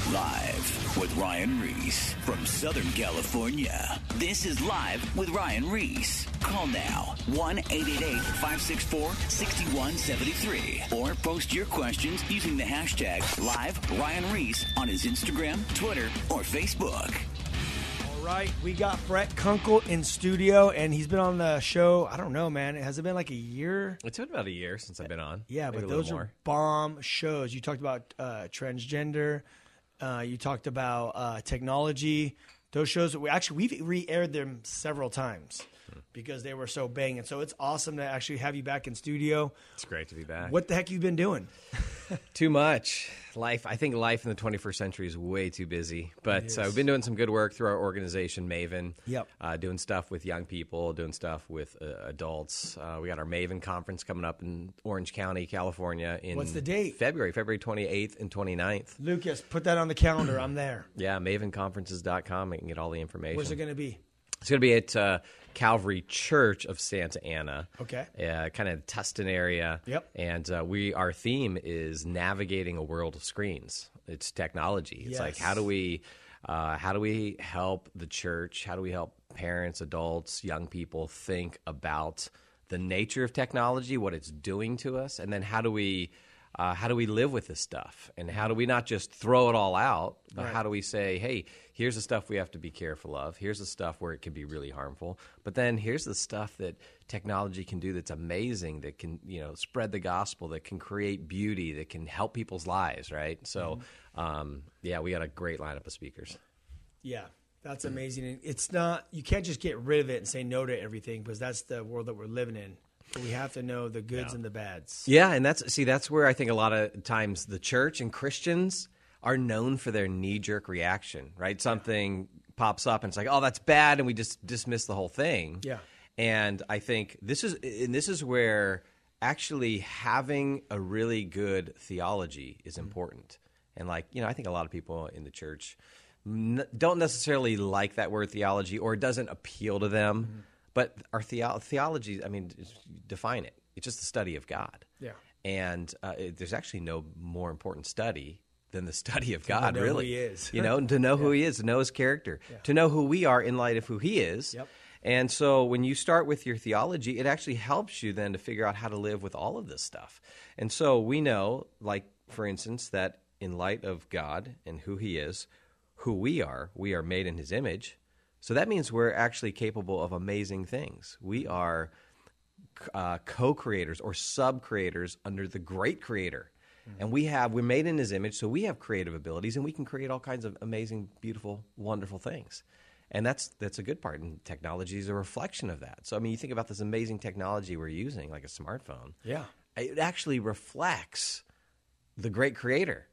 Live with Ryan Reese from Southern California. This is Live with Ryan Reese. Call now 1-888-564-6173 or post your questions using the hashtag Live Ryan Reese on his Instagram, Twitter, or Facebook. All right, we got Brett Kunkle in studio, and he's been on the show. I don't know, man. Has it been like a year? It's been about a year since I've been on. Yeah, Maybe but a little those more. are bomb shows. You talked about transgender. You talked about technology. Those shows, we've re-aired them several times because they were so banging. So it's awesome to actually have you back in studio. It's great to be back. What the heck you been doing? Too much. I think life in the 21st century is way too busy. But we've been doing some good work through our organization, Maven. Yep. Doing stuff with young people, doing stuff with adults. We got our Maven conference coming up in Orange County, California. What's the date? February 28th and 29th. Lucas, put that on the calendar. I'm there. Yeah, mavenconferences.com. You can get all the information. Where's it going to be? It's going to be at Calvary Church of Santa Ana. Okay. Kind of Tustin area. Yep. And our theme is navigating a world of screens. It's technology. It's Yes. like how do we help the church? How do we help parents, adults, young people think about the nature of technology, what it's doing to us, and then how do we live with this stuff? And how do we not just throw it all out, but Right. how do we say, hey, here's the stuff we have to be careful of. Here's the stuff where it can be really harmful. But then here's the stuff that technology can do that's amazing, that can, spread the gospel, that can create beauty, that can help people's lives, right? So, we got a great lineup of speakers. Yeah, that's amazing. And it's not, you can't just get rid of it and say no to everything because that's the world that we're living in. We have to know the goods and the bads. Yeah, and that's where I think a lot of times the church and Christians are known for their knee-jerk reaction, right? Something pops up and it's like, oh, that's bad, and we just dismiss the whole thing. Yeah. And I think this is where actually having a really good theology is important. And I think a lot of people in the church don't necessarily like that word theology, or it doesn't appeal to them. Mm-hmm. But our theology, define it. It's just the study of God. Yeah. And there's actually no more important study than the study of God, to know really. who he is. To know who he is, to know his character, to know who we are in light of who he is. Yep. And so when you start with your theology, it actually helps you then to figure out how to live with all of this stuff. And so we know, for instance, that in light of God and who he is, who we are made in his image. So that means we're actually capable of amazing things. We are co-creators or sub-creators under the great creator. Mm-hmm. And we're made in his image, so we have creative abilities, and we can create all kinds of amazing, beautiful, wonderful things. And that's a good part, and technology is a reflection of that. So, you think about this amazing technology we're using, like a smartphone. Yeah. It actually reflects the great creator.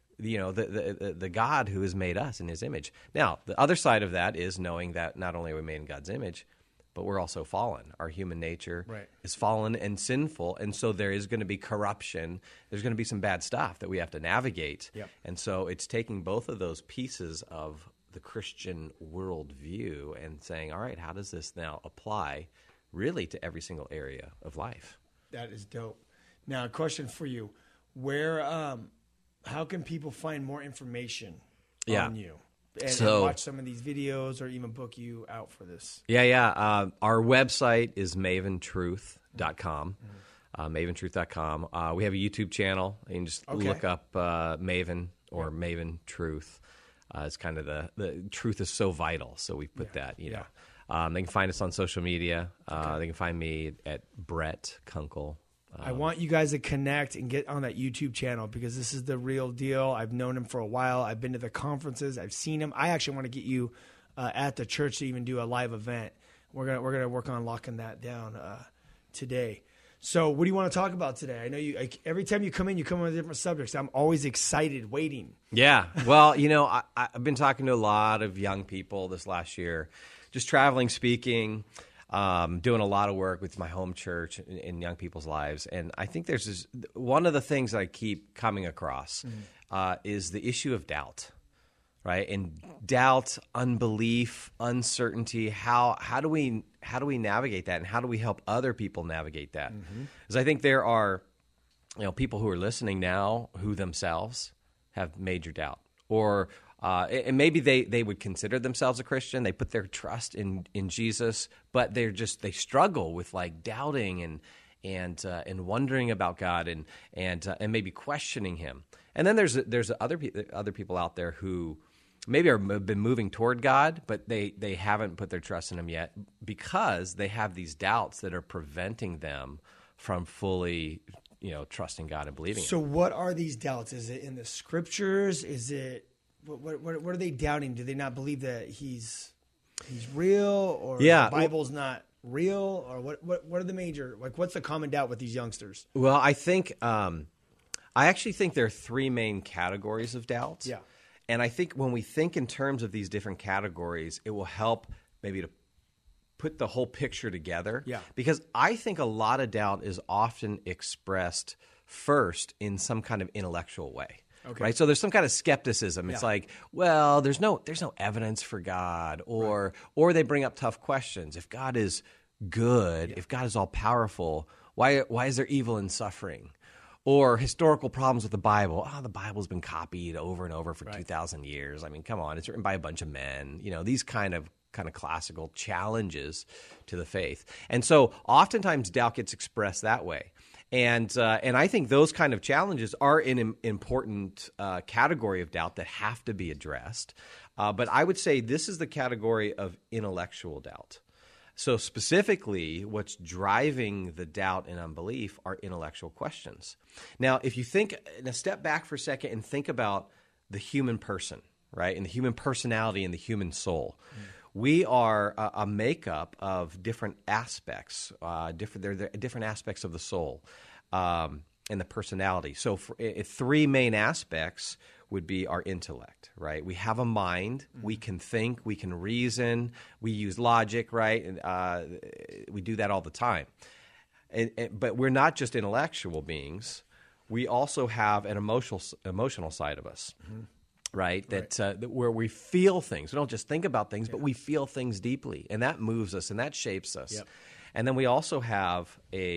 The God who has made us in his image. Now, the other side of that is knowing that not only are we made in God's image, but we're also fallen. Our human nature is fallen and sinful, and so there is going to be corruption. There's going to be some bad stuff that we have to navigate. Yep. And so it's taking both of those pieces of the Christian worldview and saying, all right, how does this now apply really to every single area of life? That is dope. Now, a question for you. How can people find more information on you and watch some of these videos or even book you out for this? Yeah. Our website is maventruth.com, maventruth.com. We have a YouTube channel. You can just look up Maven or Maven Truth. It's kind of the truth is so vital, so we put that, They can find us on social media. They can find me at Brett Kunkle. I want you guys to connect and get on that YouTube channel because this is the real deal. I've known him for a while. I've been to the conferences. I've seen him. I actually want to get you at the church to even do a live event. We're gonna work on locking that down today. So what do you want to talk about today? I know you every time you come in with different subjects. I'm always excited, waiting. Yeah. Well, I've been talking to a lot of young people this last year, just traveling, speaking. Doing a lot of work with my home church in young people's lives. And I think there's one of the things that I keep coming across is the issue of doubt, right? And doubt, unbelief, uncertainty. How do we navigate that, and how do we help other people navigate that? Because I think there are people who are listening now who themselves have major doubt, or And maybe they would consider themselves a Christian. They put their trust in Jesus, but they struggle with like doubting and wondering about God and maybe questioning Him. And then there's other people out there who maybe have been moving toward God, but they haven't put their trust in Him yet because they have these doubts that are preventing them from fully, trusting God and believing. So what are these doubts? Is it in the scriptures? Is it what are they doubting? Do they not believe that He's real, or the Bible's not real, or what are the major, like, what's the common doubt with these youngsters? Well, I think I actually think there are three main categories of doubts. Yeah. And I think when we think in terms of these different categories, it will help maybe to put the whole picture together. Yeah. Because I think a lot of doubt is often expressed first in some kind of intellectual way. Okay. Right? So there's some kind of skepticism. It's Yeah. like, well, there's no evidence for God, or they bring up tough questions. If God is good, if God is all powerful, why is there evil and suffering? Or historical problems with the Bible. Oh, the Bible's been copied over and over for 2,000 years. I mean, come on, it's written by a bunch of men. These kind of classical challenges to the faith. And so oftentimes doubt gets expressed that way. And I think those kind of challenges are an important category of doubt that have to be addressed. But I would say this is the category of intellectual doubt. So specifically, what's driving the doubt and unbelief are intellectual questions. Now, if you step back for a second and think about the human person, right, and the human personality and the human soul, we are a makeup of different aspects. There are different aspects of the soul and the personality. So three main aspects would be our intellect, right? We have a mind. We can think. We can reason. We use logic, right? And we do that all the time. But we're not just intellectual beings. We also have an emotional side of us, right? That where we feel things. We don't just think about things, but we feel things deeply, and that moves us and that shapes us. Yep. And then we also have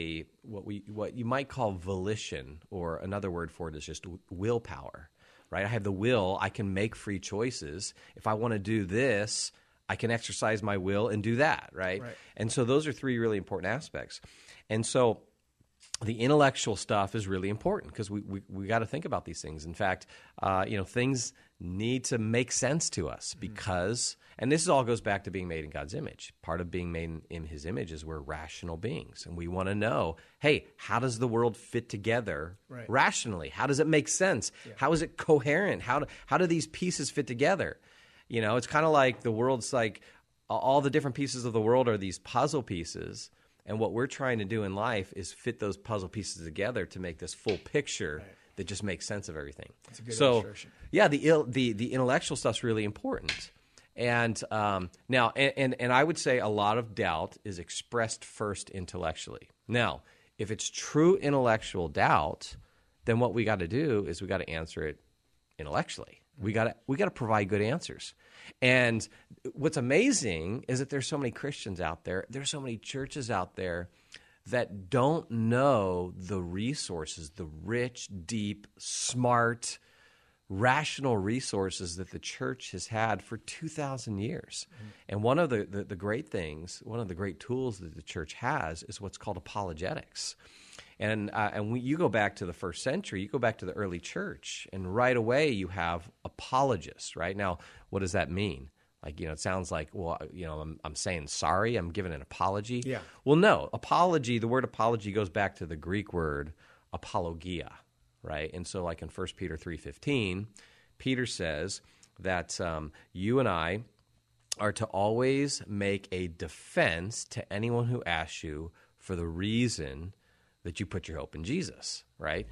what you might call volition, or another word for it is just willpower. Right? I have the will. I can make free choices. If I want to do this, I can exercise my will and do that, right? And so those are three really important aspects. And so the intellectual stuff is really important because we got to think about these things. In fact, things need to make sense to us because, and this all goes back to being made in God's image. Part of being made in His image is we're rational beings, and we want to know, hey, how does the world fit together rationally? How does it make sense? Yeah. How is it coherent? How do these pieces fit together? It's kind of like the world's like all the different pieces of the world are these puzzle pieces. And what we're trying to do in life is fit those puzzle pieces together to make this full picture that just makes sense of everything. That's a good illustration. Yeah, the intellectual stuff's really important. And now, and I would say a lot of doubt is expressed first intellectually. Now, if it's true intellectual doubt, then what we got to do is we got to answer it intellectually. We got to provide good answers. And what's amazing is that there's so many Christians out there, there's so many churches out there that don't know the resources, the rich, deep, smart, rational resources that the church has had for 2,000 years. And one of the great things, one of the great tools that the church has is what's called apologetics. And when you go back to the first century, you go back to the early church, and right away you have apologists, right? Now, what does that mean? Like, it sounds like, well, I'm saying sorry, I'm giving an apology. Yeah. Well, no, apology, the word apology goes back to the Greek word apologia, right? And so like in 1 Peter 3:15, Peter says that you and I are to always make a defense to anyone who asks you for the reason that you put your hope in Jesus, right?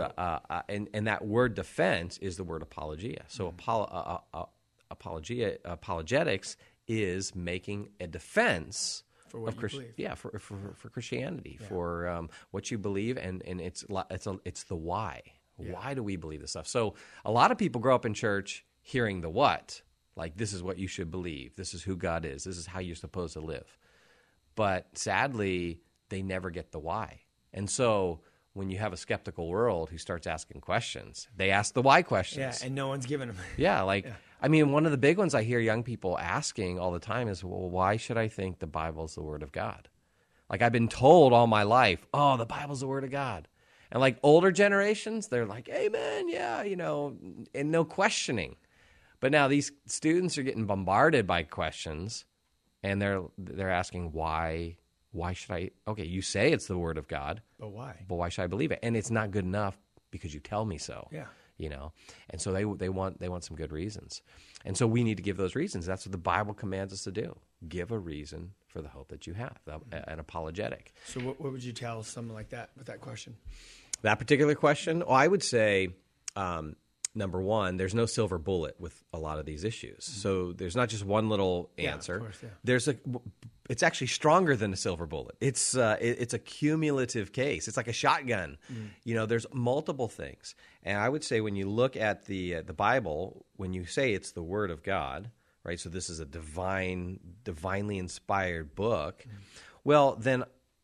And that word defense is the word apologia. So apologetics is making a defense for what of for Christianity, for what you believe, and it's the why. Yeah. Why do we believe this stuff? So a lot of people grow up in church hearing the what, like this is what you should believe, this is who God is, this is how you're supposed to live. But sadly, they never get the why. And so when you have a skeptical world who starts asking questions. They ask the why questions. Yeah, and no one's giving them. Yeah, I mean, one of the big ones I hear young people asking all the time is, well, why should I think the Bible's the Word of God? Like, I've been told all my life, oh, the Bible's the Word of God. And like older generations, they're like, amen, yeah, and no questioning. But now these students are getting bombarded by questions, and they're asking why should I? Okay, you say it's the Word of God, But why? but why should I believe it? And it's not good enough because you tell me so. Yeah. And so they want some good reasons, and so we need to give those reasons. That's what the Bible commands us to do: give a reason for the hope that you have, an apologetic. So what would you tell someone like that with that question? That particular question, I would say, number one, there's no silver bullet with a lot of these issues. So there's not just one little answer. Of course, yeah. It's actually stronger than a silver bullet. It's a cumulative case. It's like a shotgun. There's multiple things. And I would say when you look at the Bible, when you say it's the Word of God, right? So this is a divinely inspired book. Well, then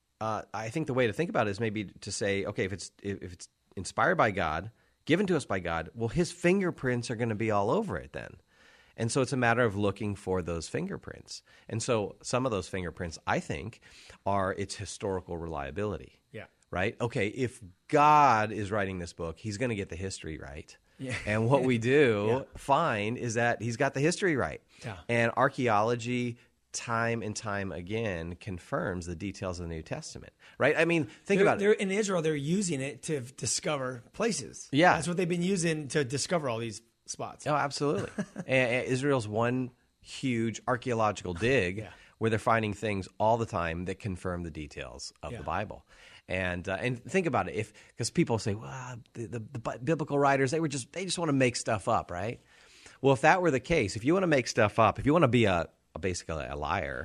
I think the way to think about it is maybe to say, okay, if it's inspired by God, given to us by God, well, His fingerprints are going to be all over it then. And so it's a matter of looking for those fingerprints. And so some of those fingerprints, I think, are its historical reliability. Yeah. Right? Okay, if God is writing this book, He's going to get the history right. Yeah. And what we do find is that He's got the history right. Yeah. And archaeology, time and time again, confirms the details of the New Testament. Right? I mean, think about it. In Israel, they're using it to discover places. Yeah. That's what they've been using to discover all these spots. Oh, absolutely. And Israel's one huge archaeological dig where they're finding things all the time that confirm the details of the Bible. And think about it, because people say, well, the biblical writers, they just want to make stuff up, right? Well, if that were the case, if you want to make stuff up, if you want to be basically a liar,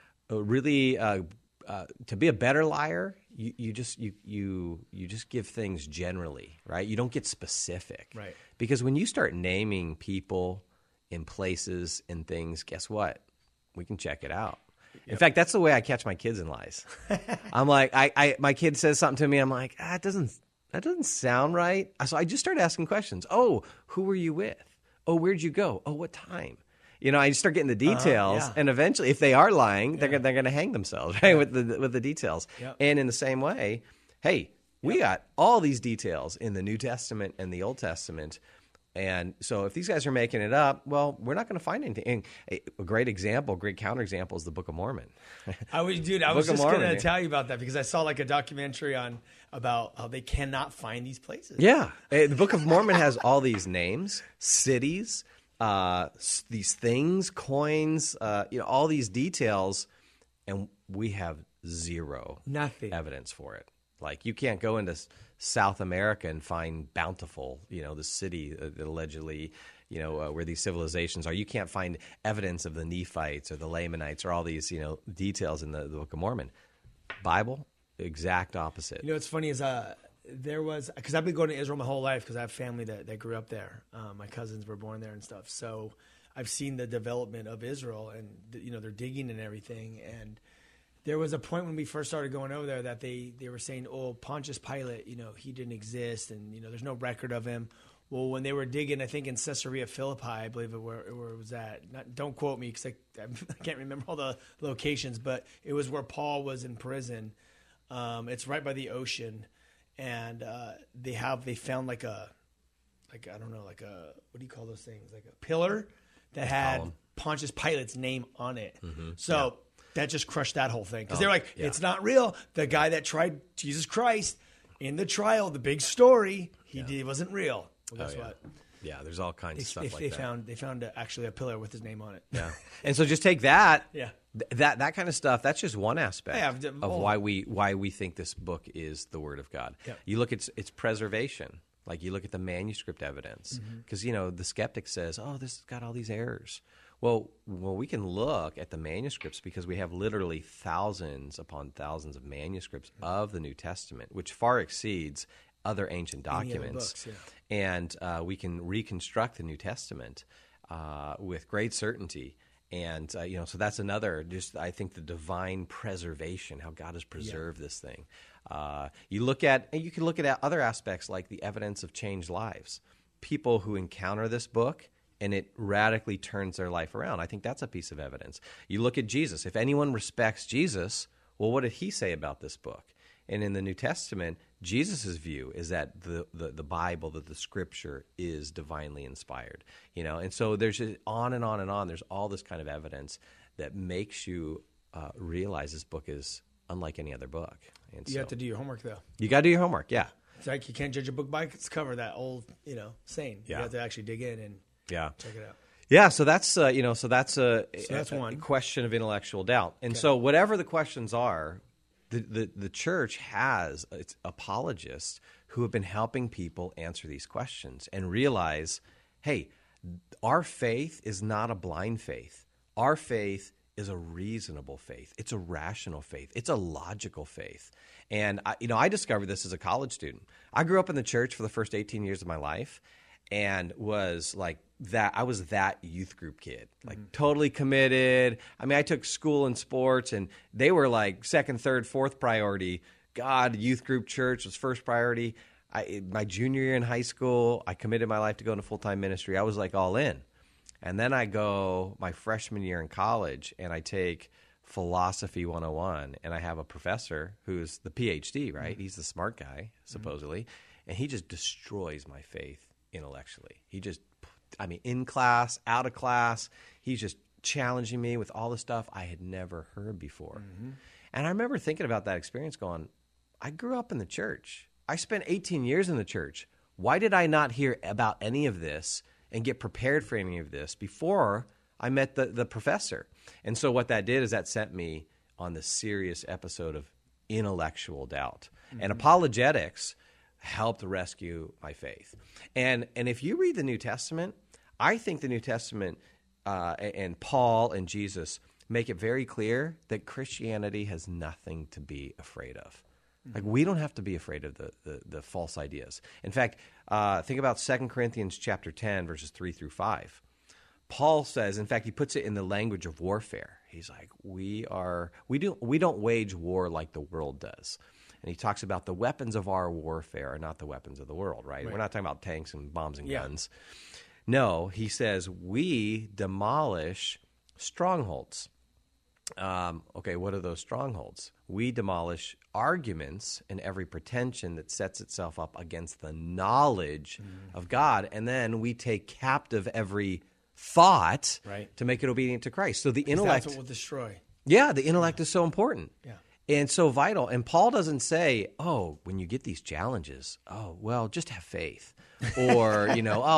really to be a better liar, you just give things generally, right? You don't get specific, right? Because when you start naming people and places and things, guess what? We can check it out. Yep. In fact, that's the way I catch my kids in lies. I'm like, my kid says something to me, I'm like, that doesn't sound right. So I just start asking questions. Oh, who were you with? Oh, where'd you go? Oh, what time? I just start getting the details, and eventually, if they are lying, they're going to hang themselves, right, with the details. Yep. And in the same way, hey, we got all these details in the New Testament and the Old Testament, and so if these guys are making it up, well, we're not going to find anything. And a great counterexample is the Book of Mormon. I was just going to tell you about that because I saw like a documentary about how they cannot find these places. Yeah, the Book of Mormon has all these names, cities, these things, coins, all these details, and we have nothing evidence for it. Like, you can't go into South America and find Bountiful, the city that allegedly, where these civilizations are. You can't find evidence of the Nephites or the Lamanites or all these, details in the Book of Mormon. Bible, exact opposite. What's funny is there was, because I've been going to Israel my whole life because I have family that grew up there. My cousins were born there and stuff. So I've seen the development of Israel, and they're digging and everything. And there was a point when we first started going over there that they were saying, oh, Pontius Pilate, he didn't exist, and there's no record of him. Well, when they were digging, I think in Caesarea Philippi, I believe where it was at. Don't quote me because I can't remember all the locations, but it was where Paul was in prison. It's right by the ocean. And they found like a what do you call those things? Like a pillar that had Pontius Pilate's name on it. Mm-hmm. So that just crushed that whole thing because they're like, it's not real. The guy that tried Jesus Christ in the trial, the big story, he wasn't real. Well, guess what? Yeah, there's all kinds of stuff like that. They found actually a pillar with his name on it. Yeah, and so just take that. Yeah. That kind of stuff. That's just one aspect of why we think this book is the Word of God. Yeah. You look at its preservation. Like, you look at the manuscript evidence, because the skeptic says, "Oh, this has got all these errors." Well, we can look at the manuscripts because we have literally thousands upon thousands of manuscripts of the New Testament, which far exceeds other ancient documents. Books, and we can reconstruct the New Testament with great certainty. And, so that's another, I think the divine preservation, how God has preserved this thing. You can look at other aspects like the evidence of changed lives. People who encounter this book and it radically turns their life around. I think that's a piece of evidence. You look at Jesus. If anyone respects Jesus, well, what did he say about this book? And in the New Testament, Jesus' view is that the Bible, that the Scripture is divinely inspired. And so there's just on and on and on. There's all this kind of evidence that makes you realize this book is unlike any other book. And you have to do your homework, though. You got to do your homework, yeah. It's like you can't judge a book by its cover, that old, saying. Yeah. You have to actually dig in and check it out. Yeah, so that's that's one question of intellectual doubt. And so whatever the questions are, the church has its apologists who have been helping people answer these questions and realize, hey, our faith is not a blind faith. Our faith is a reasonable faith. It's a rational faith. It's a logical faith. And I discovered this as a college student. I grew up in the church for the first 18 years of my life and was like that. I was that youth group kid, like totally committed. I mean, I took school and sports and they were like second, third, fourth priority. God, youth group church was first priority. My junior year in high school, I committed my life to go into full-time ministry. I was like all in. And then I go my freshman year in college and I take Philosophy 101 and I have a professor who's the PhD, right? He's the smart guy, supposedly. And he just destroys my faith intellectually. In class, out of class, he's just challenging me with all the stuff I had never heard before. And I remember thinking about that experience going, I grew up in the church. I spent 18 years in the church. Why did I not hear about any of this and get prepared for any of this before I met the professor? And so what that did is that sent me on this serious episode of intellectual doubt. And apologetics helped rescue my faith. And if you read the New Testament, I think the New Testament and Paul and Jesus make it very clear that Christianity has nothing to be afraid of. Like, we don't have to be afraid of the false ideas. In fact, think about 2 Corinthians chapter 10, verses 3 through 5. Paul says, in fact, he puts it in the language of warfare. He's like, we don't wage war like the world does. And he talks about the weapons of our warfare are not the weapons of the world, right? We're not talking about tanks and bombs and guns. No, he says we demolish strongholds. Okay, what are those strongholds? We demolish arguments and every pretension that sets itself up against the knowledge of God, and then we take captive every thought to make it obedient to Christ. So the intellect, that's what will destroy. Yeah, the intellect is so important. Yeah. And so vital. And Paul doesn't say, oh, when you get these challenges, oh, well, just have faith. Or,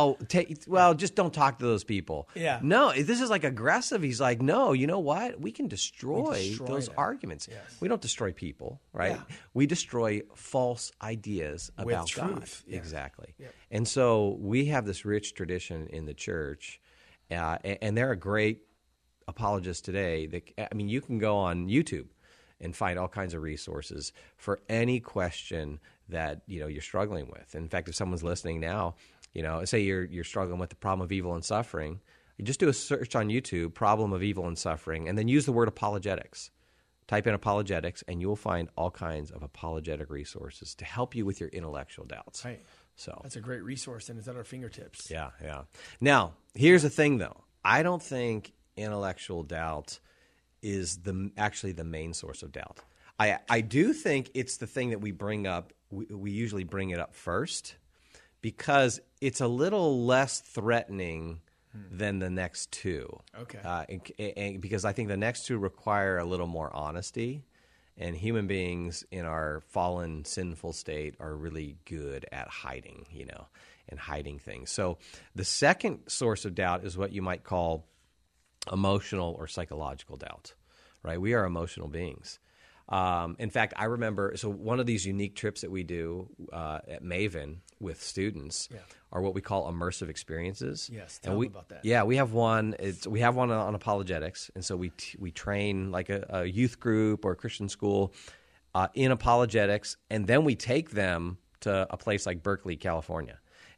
just don't talk to those people. Yeah. No, this is like aggressive. He's like, no, you know what? We can destroy those arguments. Yes. We don't destroy people, right? Yeah. We destroy false ideas about God. Truth. Yes. Exactly. Yep. And so we have this rich tradition in the church, and there are great apologists today. You can go on YouTube and find all kinds of resources for any question that you're struggling with. In fact, if someone's listening now, say you're struggling with the problem of evil and suffering, you just do a search on YouTube, problem of evil and suffering, and then use the word apologetics. Type in apologetics, and you will find all kinds of apologetic resources to help you with your intellectual doubts. Right. So that's a great resource, and it's at our fingertips. Yeah. Now, here's the thing, though. I don't think intellectual doubt is actually the main source of doubt. I do think it's the thing that we bring up. We usually bring it up first because it's a little less threatening than the next two. Okay. And because I think the next two require a little more honesty, and human beings in our fallen, sinful state are really good at hiding, and hiding things. So the second source of doubt is what you might call emotional or psychological doubt, right? We are emotional beings. In fact, I remember, so one of these unique trips that we do at Maven with students are what we call immersive experiences. Yes, tell me about that. Yeah, we have one. We have one on apologetics, and so we train like a youth group or a Christian school in apologetics, and then we take them to a place like Berkeley, California.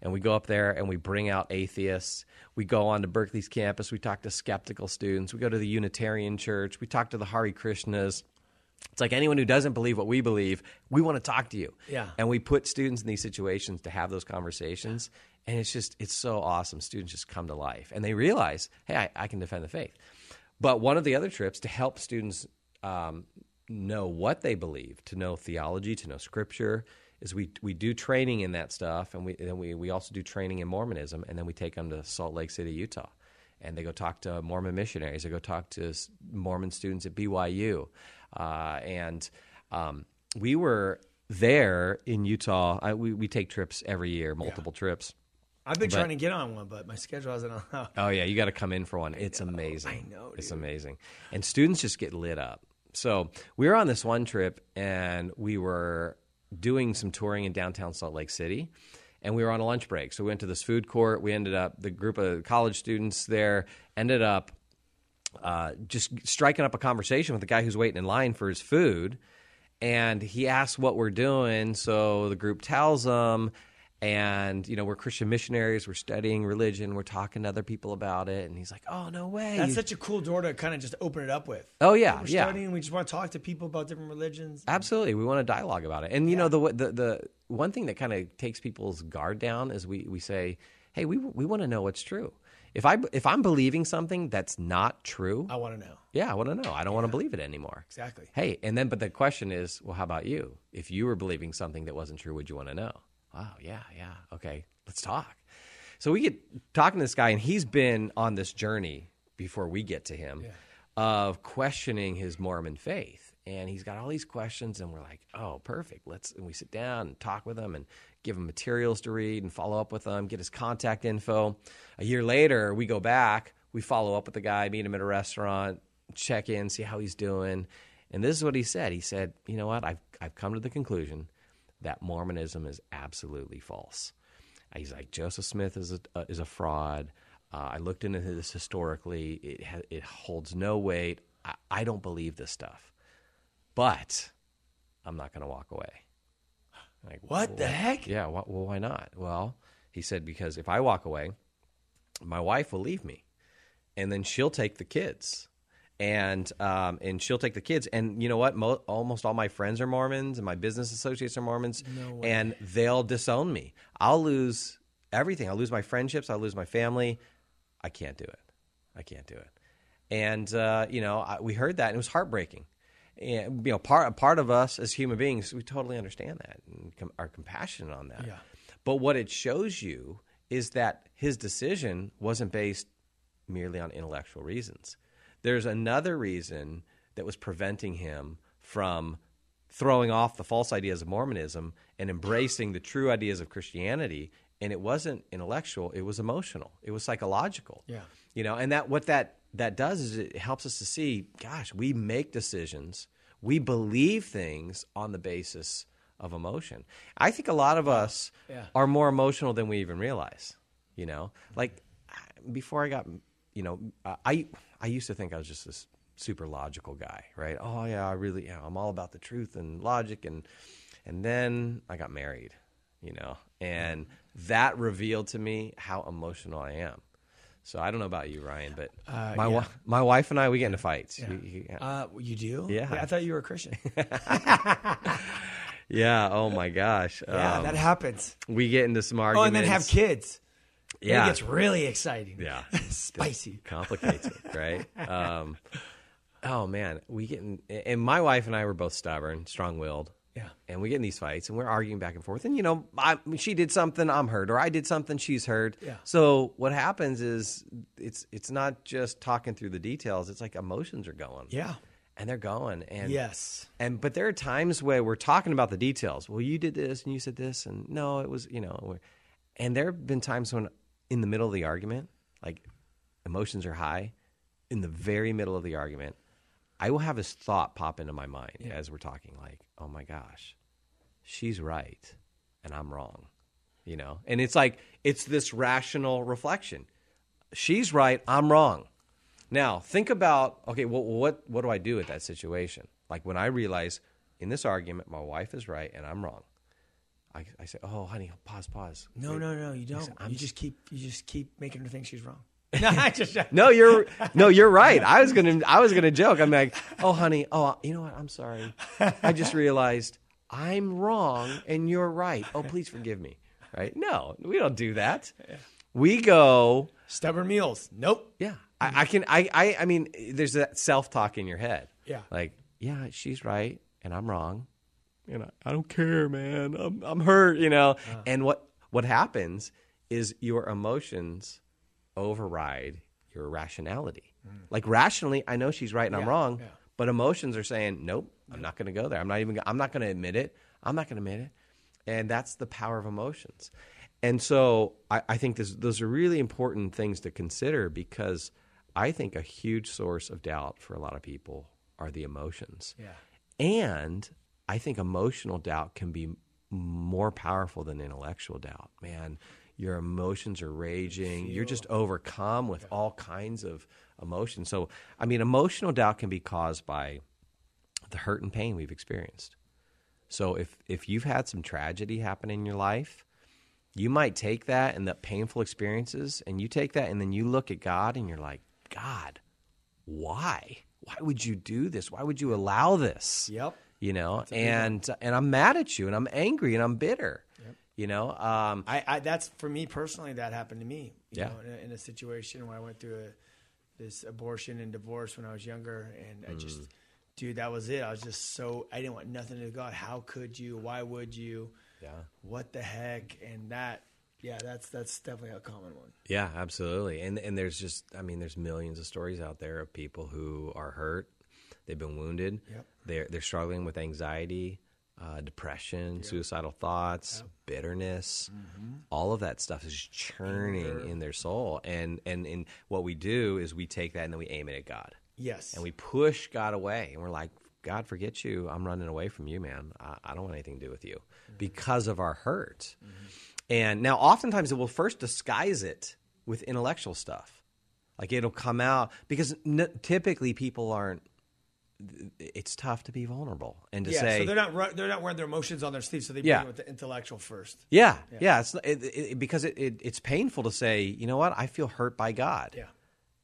And we go up there and we bring out atheists. We go on to Berkeley's campus. We talk to skeptical students. We go to the Unitarian Church. We talk to the Hare Krishnas. It's like anyone who doesn't believe what we believe, we want to talk to you. Yeah. And we put students in these situations to have those conversations. And it's so awesome. Students just come to life. And they realize, hey, I can defend the faith. But one of the other trips to help students know what they believe, to know theology, to know Scripture, is we do training in that stuff. And we also do training in Mormonism. And then we take them to Salt Lake City, Utah. And they go talk to Mormon missionaries. They go talk to Mormon students at BYU. We were there in Utah. We take trips every year, multiple trips. I've been trying to get on one, but my schedule hasn't allowed. Oh, yeah, you got to come in for one. It's amazing. I know, dude. It's amazing. And students just get lit up. So we were on this one trip, and we were doing some touring in downtown Salt Lake City, and we were on a lunch break. So we went to this food court. We ended up, the group of college students there ended up just striking up a conversation with the guy who's waiting in line for his food. And he asks what we're doing. So the group tells him, and, we're Christian missionaries. We're studying religion. We're talking to other people about it. And he's like, oh, no way. That's such a cool door to kind of just open it up with. Oh, yeah. We're studying. We just want to talk to people about different religions. Absolutely. We want to dialogue about it. And, the one thing that kind of takes people's guard down is we say, hey, we want to know what's true. If I'm believing something that's not true, I want to know. Yeah, I want to know. I don't want to believe it anymore. Exactly. Hey, but the question is, well, how about you? If you were believing something that wasn't true, would you want to know? Wow, yeah, okay, let's talk. So we get talking to this guy, and he's been on this journey before we get to him of questioning his Mormon faith. And he's got all these questions, and we're like, oh, perfect. And we sit down and talk with him and give him materials to read and follow up with him, get his contact info. A year later, we go back, we follow up with the guy, meet him at a restaurant, check in, see how he's doing. And this is what he said. He said, you know what, I've come to the conclusion that Mormonism is absolutely false. He's like, Joseph Smith is a fraud. I looked into this historically. It holds no weight. I don't believe this stuff. But I'm not going to walk away. Like, what the heck? Yeah, well, why not? Well, he said, because if I walk away, my wife will leave me, and then she'll take the kids. And she'll take the kids. And you know what? Almost all my friends are Mormons, and my business associates are Mormons. No way. And they'll disown me. I'll lose everything. I'll lose my friendships. I'll lose my family. I can't do it. And we heard that, and it was heartbreaking. And part of us as human beings, we totally understand that and are compassionate on that. Yeah. But what it shows you is that his decision wasn't based merely on intellectual reasons. There's another reason that was preventing him from throwing off the false ideas of Mormonism and embracing the true ideas of Christianity. And it wasn't intellectual; it was emotional. It was psychological. Yeah. And what that does is it helps us to see, gosh, we make decisions, we believe things on the basis of emotion. I think a lot of us are more emotional than we even realize. Like before I got, I used to think I was just this super logical guy, right? Oh yeah, I'm all about the truth and logic, and then I got married, and that revealed to me how emotional I am. So I don't know about you, Ryan, but my wife and I, we get into fights. Yeah. You do? Yeah. I thought you were a Christian. Yeah. Oh my gosh. Yeah, that happens. We get into some arguments. Oh, and then have kids. Yeah. It gets really exciting. Yeah. Spicy. Complicates it, right? Oh man, and my wife and I were both stubborn, strong-willed. Yeah. And we get in these fights, and we're arguing back and forth. And, she did something, I'm hurt. Or I did something, she's hurt. Yeah. So what happens is it's not just talking through the details. It's like emotions are going. Yeah. And they're going. And yes. But there are times where we're talking about the details. Well, you did this, and you said this, and no, it was, And there have been times when in the middle of the argument, like emotions are high, in the very middle of the argument, I will have this thought pop into my mind as we're talking, like, oh my gosh, she's right and I'm wrong, And it's like, it's this rational reflection. She's right, I'm wrong. Now, think about, okay, well, what do I do at that situation? Like when I realize in this argument, my wife is right and I'm wrong. I say, oh, honey, pause. No, you don't. say, You just keep making her think she's wrong. No, I just No, you're right. I was gonna joke. I'm like, oh, honey, you know what? I'm sorry. I just realized I'm wrong and you're right. Oh, please forgive me. Right? No, we don't do that. We go stubborn mules. Nope. Yeah, I mean, there's that self-talk in your head. Yeah. Like, yeah, she's right and I'm wrong. I don't care, man. I'm hurt. And what happens is your emotions override your rationality. Like rationally, I know she's right and I'm wrong, but emotions are saying, nope, I'm not going to go there. I'm not going to admit it. I'm not going to admit it. And that's the power of emotions. And so I think those are really important things to consider, because I think a huge source of doubt for a lot of people are the emotions. Yeah. And I think emotional doubt can be more powerful than intellectual doubt. Man, your emotions are raging. You're just overcome with all kinds of emotions. So, I mean, emotional doubt can be caused by the hurt and pain we've experienced. So if you've had some tragedy happen in your life, you might take that and the painful experiences, and you take that and then you look at God and you're like, God, why? Why would you do this? Why would you allow this? Yep. And I'm mad at you and I'm angry and I'm bitter. Yep. I that's for me personally, that happened to me. You know, in a situation where I went through this abortion and divorce when I was younger, and I just, dude, that was it. I was just I didn't want nothing to do with God. How could you? Why would you? Yeah. What the heck? And that's definitely a common one. Yeah, absolutely. And there's there's millions of stories out there of people who are hurt. They've been wounded. Yep. They're struggling with anxiety, depression, suicidal thoughts, bitterness. Mm-hmm. All of that stuff is churning in their soul. And what we do is we take that and then we aim it at God. Yes. And we push God away. And we're like, God, forget you. I'm running away from you, man. I don't want anything to do with you because of our hurt. Mm-hmm. And now oftentimes it will first disguise it with intellectual stuff. Like it'll come out because typically people aren't. It's tough to be vulnerable and to say so they're not wearing their emotions on their sleeve, so they bring it with the intellectual first. Yeah. It's because it's painful to say, you know what, I feel hurt by God. Yeah.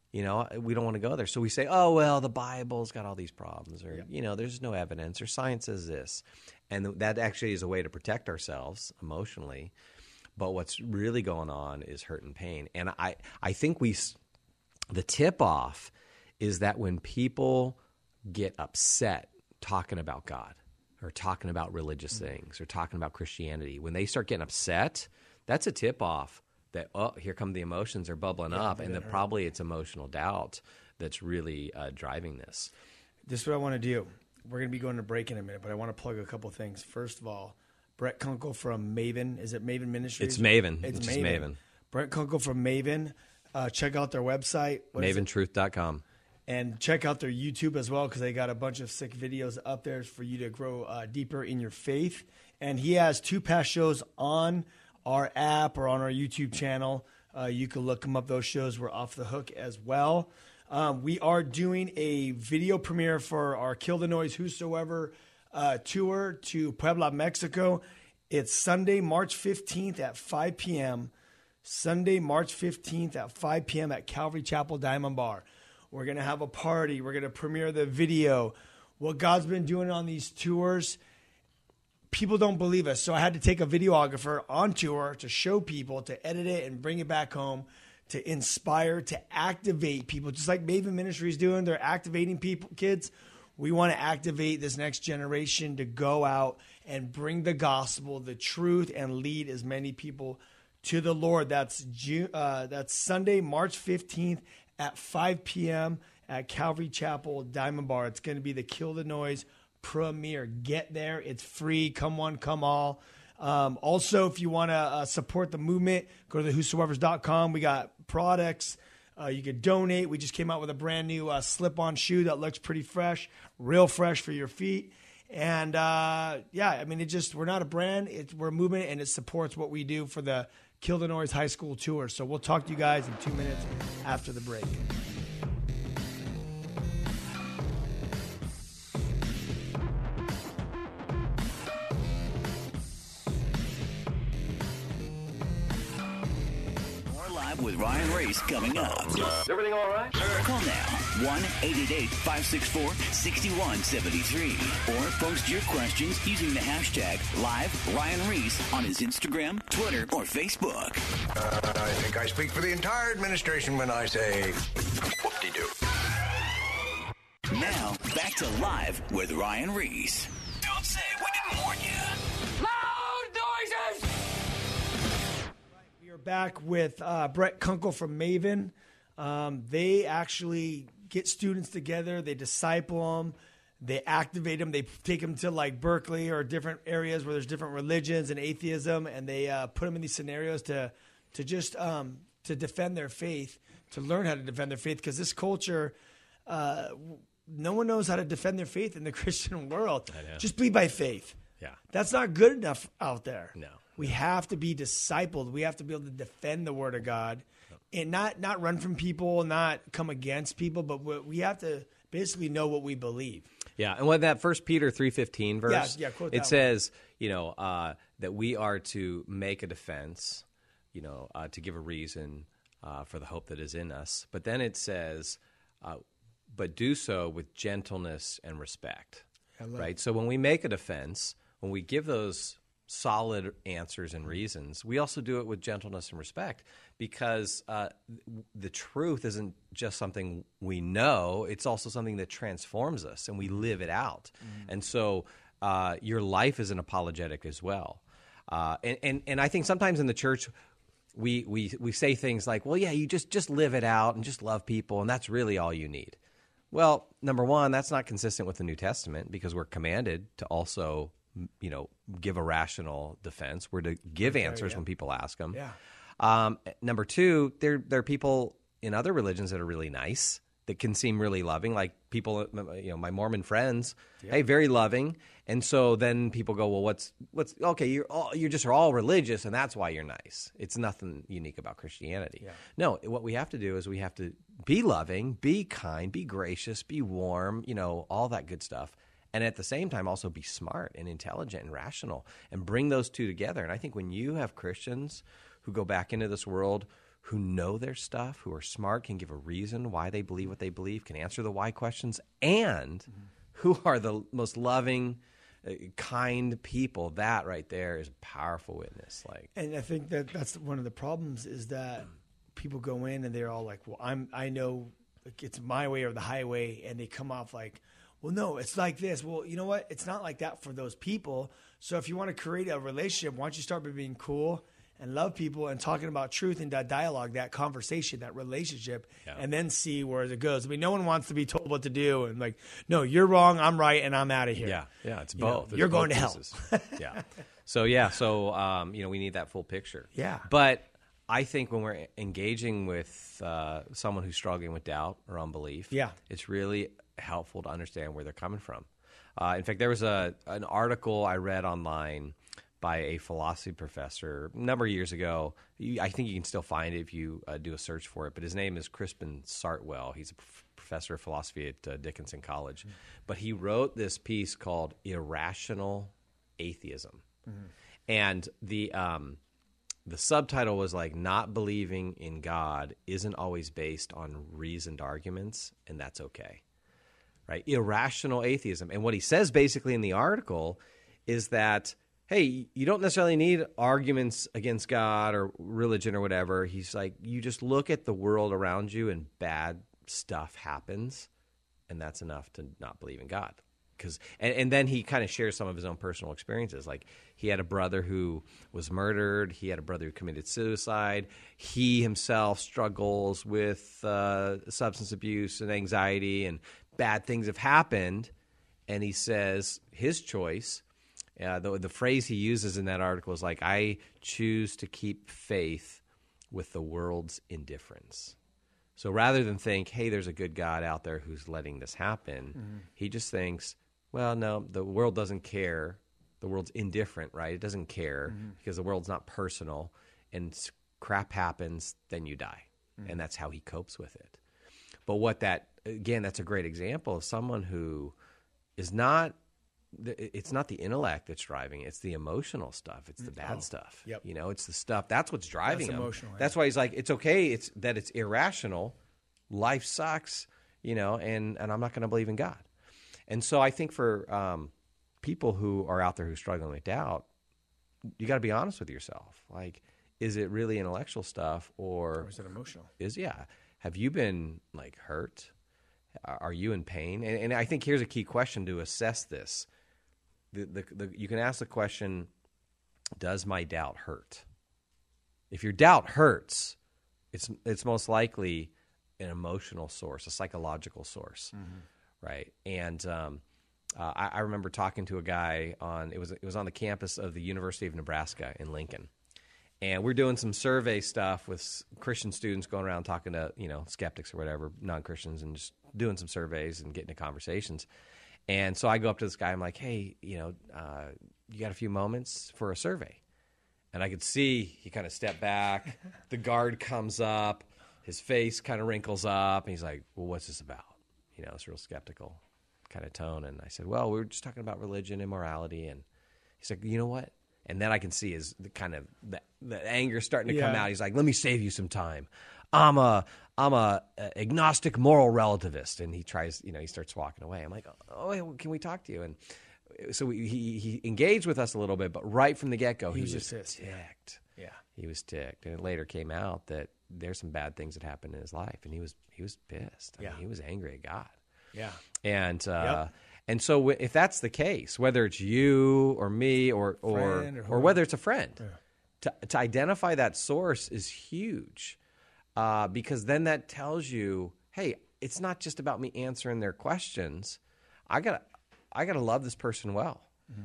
We don't want to go there, so we say, oh well, the Bible's got all these problems, or there's no evidence, or science says this, and that actually is a way to protect ourselves emotionally. But what's really going on is hurt and pain, and I think the tip off is that when people get upset talking about God or talking about religious things or talking about Christianity, when they start getting upset, that's a tip off that, here come the emotions are bubbling up, and that probably it's emotional doubt that's really driving this. This is what I want to do. We're going to be going to break in a minute, but I want to plug a couple things. First of all, Brett Kunkel from Maven. Is it Maven Ministries? It's Maven. It's just Maven. Brett Kunkel from Maven. Check out their website. MavenTruth.com. And check out their YouTube as well, because they got a bunch of sick videos up there for you to grow deeper in your faith. And he has 2 past shows on our app or on our YouTube channel. You can look them up. Those shows were off the hook as well. We are doing a video premiere for our Kill the Noise Whosoever tour to Puebla, Mexico. It's Sunday, March 15th at 5 p.m. Sunday, March 15th at 5 p.m. at Calvary Chapel Diamond Bar. We're going to have a party. We're going to premiere the video. What God's been doing on these tours, people don't believe us. So I had to take a videographer on tour to show people, to edit it and bring it back home, to inspire, to activate people. Just like Maven Ministry is doing, they're activating people, kids. We want to activate this next generation to go out and bring the gospel, the truth, and lead as many people to the Lord. That's Sunday, March 15th at 5 p.m. at Calvary Chapel Diamond Bar. It's going to be the Kill the Noise premiere. Get there. It's free. Come one, come all. Also, if you want to support the movement, go to thewhosoevers.com. We got products. You could donate. We just came out with a brand new slip-on shoe that looks pretty fresh, real fresh for your feet. And we're not a brand. We're a movement, and it supports what we do for the Kill the Noise High School Tour. So we'll talk to you guys in 2 minutes after the break. Ryan Reese coming up. Is everything all right? Call now 1-888-564-6173 or post your questions using the hashtag #LiveRyanReese on his Instagram, Twitter, or Facebook. I think I speak for the entire administration when I say whoop-de-doo. Now, back to Live with Ryan Reese. Don't say we didn't warn you. Loud noises! We are back with Brett Kunkel from Maven. They actually get students together. They disciple them. They activate them. They take them to like Berkeley or different areas where there's different religions and atheism, and they put them in these scenarios to just to defend their faith, to learn how to defend their faith, because this culture, no one knows how to defend their faith in the Christian world. I know. Just be by faith. Yeah. That's not good enough out there. No. We have to be discipled. We have to be able to defend the Word of God and not run from people, not come against people, but we have to basically know what we believe. Yeah, and what that 1 Peter 3:15 verse, quote it that says, that we are to make a defense, to give a reason for the hope that is in us. But then it says, but do so with gentleness and respect, right? So when we make a defense, when we give those solid answers and reasons, we also do it with gentleness and respect, because the truth isn't just something we know, it's also something that transforms us, and we live it out. And so your life is an apologetic as well. And I think sometimes in the church we say things like, well, yeah, you just live it out and just love people, and that's really all you need. Well, number one, that's not consistent with the New Testament, because we're commanded to also give a rational defense. We're to give answers when people ask them. Yeah. Number two, there are people in other religions that are really nice, that can seem really loving, like people, my Mormon friends, hey, very loving. And so then people go, well, what's okay? You just are all religious, and that's why you're nice. It's nothing unique about Christianity. Yeah. No, what we have to do is we have to be loving, be kind, be gracious, be warm, all that good stuff. And at the same time, also be smart and intelligent and rational, and bring those two together. And I think when you have Christians who go back into this world, who know their stuff, who are smart, can give a reason why they believe what they believe, can answer the why questions, and who are the most loving, kind people, that right there is a powerful witness. And I think that's one of the problems, is that people go in and they're all like, well, I know it's my way or the highway, and they come off like, well, no, it's like this. Well, you know what? It's not like that for those people. So if you want to create a relationship, why don't you start by being cool and love people and talking about truth and that dialogue, that conversation, that relationship, and then see where it goes. I mean, no one wants to be told what to do and like, no, you're wrong, I'm right, and I'm out of here. Yeah, it's both. You're going to hell. Yeah. So we need that full picture. Yeah. But I think when we're engaging with someone who's struggling with doubt or unbelief, it's really helpful to understand where they're coming from. In fact, there was an article I read online by a philosophy professor a number of years ago. I think you can still find it if you do a search for it, but his name is Crispin Sartwell. He's a professor of philosophy at Dickinson College. But he wrote this piece called Irrational Atheism. And the subtitle was like, not believing in God isn't always based on reasoned arguments, and that's okay. Right? Irrational atheism. And what he says basically in the article is that, hey, you don't necessarily need arguments against God or religion or whatever. He's like, you just look at the world around you and bad stuff happens, and that's enough to not believe in God. And then he kind of shares some of his own personal experiences. Like, he had a brother who was murdered. He had a brother who committed suicide. He himself struggles with substance abuse and anxiety, and bad things have happened. And he says his choice, the phrase he uses in that article is like, I choose to keep faith with the world's indifference. So rather than think, hey, there's a good God out there who's letting this happen, he just thinks, well, no, the world doesn't care. The world's indifferent, right? It doesn't care because the world's not personal, and crap happens, then you die. And that's how he copes with it. But that's a great example of someone who is not it's not the intellect that's driving it. It's the emotional stuff. It's the bad stuff. Yep. You know, it's the stuff. That's what's driving That's him. emotional, yeah. That's why he's like, it's okay. It's that it's irrational. Life sucks, you know, and I'm not going to believe in God. And so I think for people who are out there who are struggling with doubt, you got to be honest with yourself. Like, is it really intellectual stuff or is it emotional? Have you been like hurt? Are you in pain? And I think here's a key question to assess this. You can ask the question, does my doubt hurt? If your doubt hurts, it's most likely an emotional source, a psychological source, right? And I remember talking to a guy it was on the campus of the University of Nebraska in Lincoln. And we're doing some survey stuff with Christian students, going around talking to, you know, skeptics or whatever, non-Christians, and just doing some surveys and getting into conversations. And so I go up to this guy. I'm like, hey, you know, you got a few moments for a survey? And I could see he kind of stepped back. The guard comes up. His face kind of wrinkles up. And he's like, well, what's this about? You know, it's real skeptical kind of tone. And I said, well, we were just talking about religion and morality. And he's like, you know what? And then I can see his kind of the anger starting to come out. He's like, "Let me save you some time. I'm a agnostic moral relativist." And he tries, you know, he starts walking away. I'm like, "Oh, can we talk to you?" And so he engaged with us a little bit, but right from the get-go, he was just ticked. Yeah, he was ticked. And it later came out that there's some bad things that happened in his life, and he was pissed. I mean, he was angry at God. Yeah, and. And so if that's the case, whether it's you or me or whether it's a friend, to identify that source is huge because then that tells you, hey, it's not just about me answering their questions. I gotta love this person well.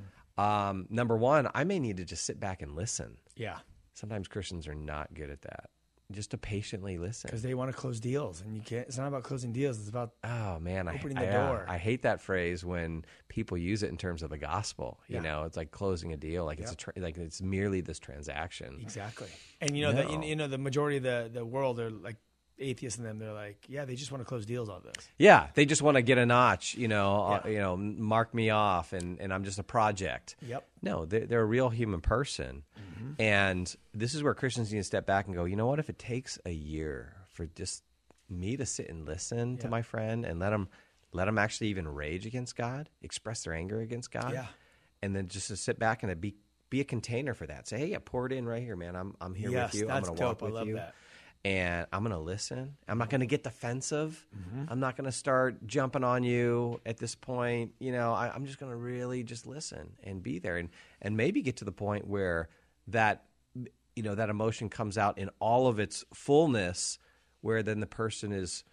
Number one, I may need to just sit back and listen. Yeah. Sometimes Christians are not good at that. Just to patiently listen. Because they want to close deals, and you can't. It's not about closing deals. It's about opening the door. I hate that phrase when people use it in terms of the gospel. You know, it's like closing a deal, like it's it's merely this transaction. Exactly. And you know, the majority of the world are like atheists, in them. They're like, they just want to close deals on this. Yeah, they just want to get a notch. You know, mark me off, and I'm just a project. Yep. No, they're a real human person. And this is where Christians need to step back and go, you know what, if it takes a year for just me to sit and listen to my friend and let them actually even rage against God, express their anger against God, and then just to sit back and be a container for that. Say, hey, pour it in right here, man. I'm here with you. I'm going to walk with you. That. And I'm going to listen. I'm not going to get defensive. I'm not going to start jumping on you at this point. You know, I'm just going to really just listen and be there and maybe get to the point where that, you know, that emotion comes out in all of its fullness, where then the person is,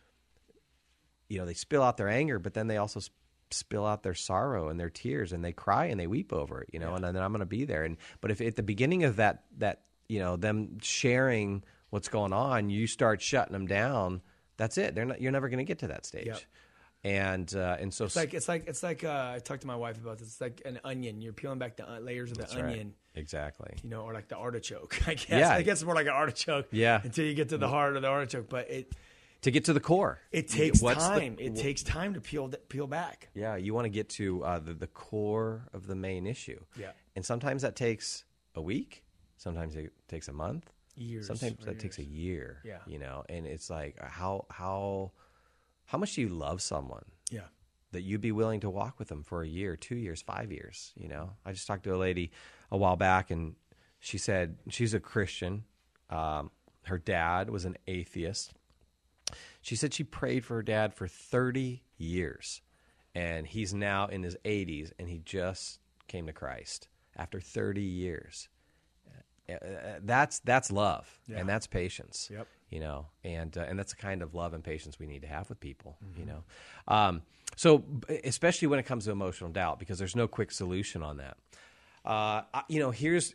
you know, they spill out their anger, but then they also spill out their sorrow and their tears, and they cry and they weep over it, you know, and then I'm going to be there. But if at the beginning of that, you know, them sharing what's going on, you start shutting them down, that's it. You're never going to get to that stage. Yep. And so it's like I talked to my wife about this. It's like an onion. You're peeling back the layers of the onion. Right. Exactly. You know, or like the artichoke. I guess. Yeah. I guess it's more like an artichoke. Yeah. Until you get to the heart of the artichoke, but to get to the core, it takes time. It takes time to peel back. Yeah. You want to get to the core of the main issue. Yeah. And sometimes that takes a week. Sometimes it takes a month. Years. Sometimes that takes a year. Yeah. You know, and it's like how much do you love someone? Yeah. That you'd be willing to walk with them for a year, 2 years, 5 years, you know? I just talked to a lady a while back, and she said she's a Christian. Her dad was an atheist. She said she prayed for her dad for 30 years, and he's now in his 80s, and he just came to Christ after 30 years. That's love, and that's patience. Yep. You know, and that's the kind of love and patience we need to have with people. You know, so especially when it comes to emotional doubt, because there's no quick solution on that. You know, here's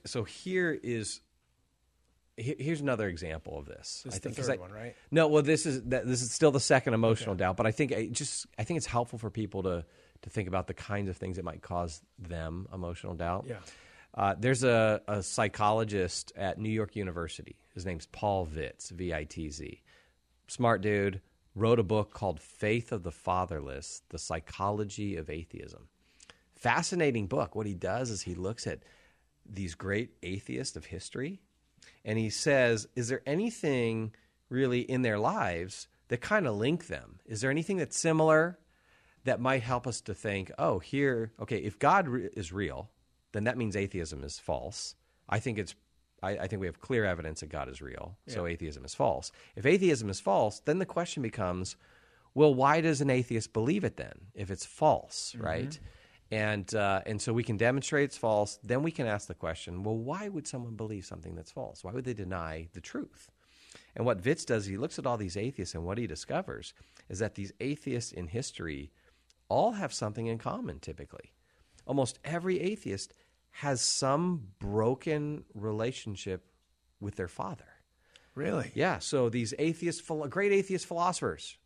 another example of this. This is the third one, right? No, well, this is still the second emotional doubt, but I think it's helpful for people to think about the kinds of things that might cause them emotional doubt. Yeah. There's a psychologist at New York University. His name's Paul Vitz, V-I-T-Z. Smart dude. Wrote a book called Faith of the Fatherless, The Psychology of Atheism. fascinating book. What he does is he looks at these great atheists of history, and he says, is there anything really in their lives that kind of link them? Is there anything that's similar that might help us to think, oh, here, okay, if God is real, then that means atheism is false. I think we have clear evidence that God is real, so atheism is false. If atheism is false, then the question becomes, well, why does an atheist believe it then if it's false, right? And so we can demonstrate it's false. Then we can ask the question, well, why would someone believe something that's false? Why would they deny the truth? And what Vitz does, he looks at all these atheists, and what he discovers is that these atheists in history all have something in common typically. Almost every atheist has some broken relationship with their father. Really? Yeah, so these great atheist philosophers,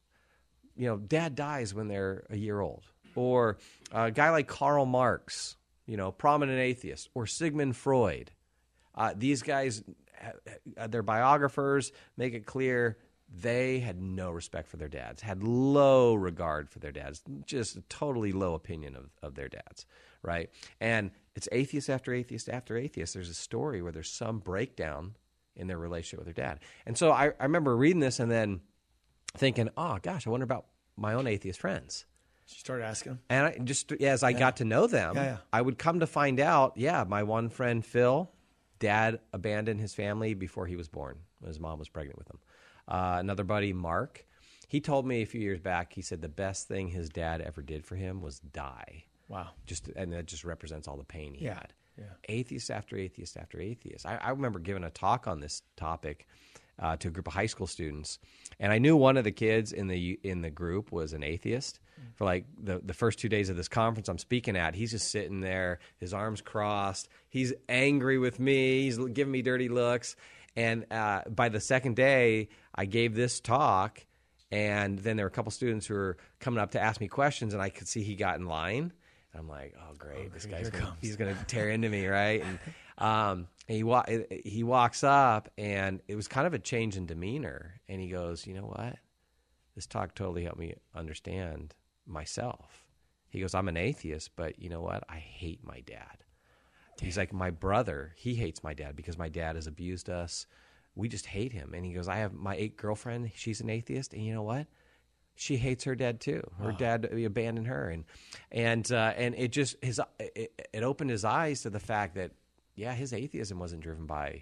dad dies when they're a year old. Or a guy like Karl Marx, prominent atheist, or Sigmund Freud. These guys, their biographers make it clear they had no respect for their dads, had low regard for their dads, just a totally low opinion of their dads, right? And it's atheist after atheist after atheist. There's a story where there's some breakdown in their relationship with their dad. And so I remember reading this and then thinking, oh, gosh, I wonder about my own atheist friends. You started asking them? And as I got to know them, I would come to find out, my one friend, Phil, dad abandoned his family before he was born. His mom was pregnant with him. Another buddy, Mark, he told me a few years back, he said the best thing his dad ever did for him was die. Wow. And that just represents all the pain he had. Yeah. Atheist after atheist after atheist. I remember giving a talk on this topic to a group of high school students, and I knew one of the kids in the group was an atheist. For like the first 2 days of this conference I'm speaking at, he's just sitting there, his arms crossed. He's angry with me. He's giving me dirty looks. And by the second day, I gave this talk, and then there were a couple students who were coming up to ask me questions, and I could see he got in line. And I'm like, oh, great, this guy's he's going to tear into me, right? And he walks up, and it was kind of a change in demeanor. And he goes, you know what? This talk totally helped me understand myself. He goes, I'm an atheist, but you know what? I hate my dad. He's like, my brother, he hates my dad because my dad has abused us. We just hate him. And he goes, I have my girlfriend, she's an atheist, and you know what? She hates her dad too. Her dad abandoned her, and it just it opened his eyes to the fact that his atheism wasn't driven by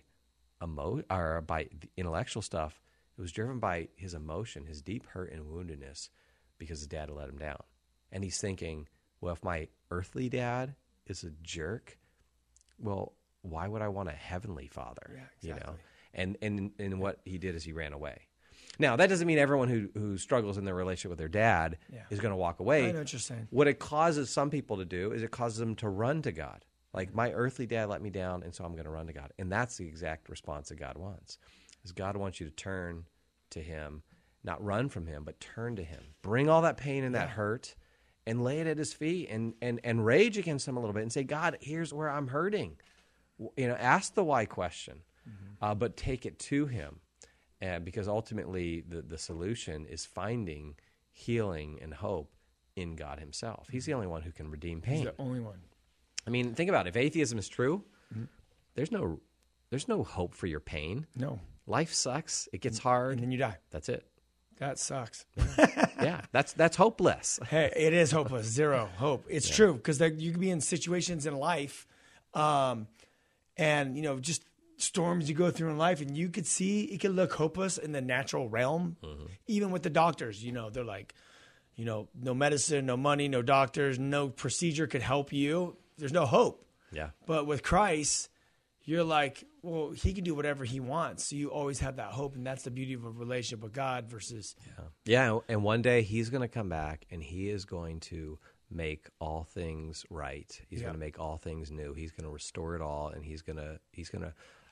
by the intellectual stuff. It was driven by his emotion, his deep hurt and woundedness, because his dad let him down. And he's thinking, well, if my earthly dad is a jerk, well, why would I want a heavenly father? Yeah, exactly. And what he did is he ran away. Now, that doesn't mean everyone who struggles in their relationship with their dad is going to walk away. I know what you're saying. What it causes some people to do is it causes them to run to God. Like, my earthly dad let me down, and so I'm going to run to God. And that's the exact response that God wants. Is God wants you to turn to him, not run from him, but turn to him. Bring all that pain and that hurt and lay it at his feet and rage against him a little bit and say, God, here's where I'm hurting. Ask the why question, but take it to him. Because ultimately the solution is finding healing and hope in God himself. He's the only one who can redeem pain. He's the only one. I mean, think about it. If atheism is true, there's no hope for your pain. No. Life sucks. It gets hard. And then you die. That's it. That sucks. Yeah, that's hopeless. Hey, it is hopeless. Zero hope. It's true, because you can be in situations in life, and just storms you go through in life, and you could see it could look hopeless in the natural realm. Even with the doctors, they're like, no medicine, no money, no doctors, no procedure could help you. There's no hope. Yeah. But with Christ, you're like, well, he can do whatever he wants. So you always have that hope, and that's the beauty of a relationship with God versus. Yeah, and one day he's going to come back, and he is going to make all things right. He's going to make all things new. He's going to restore it all, and he's going to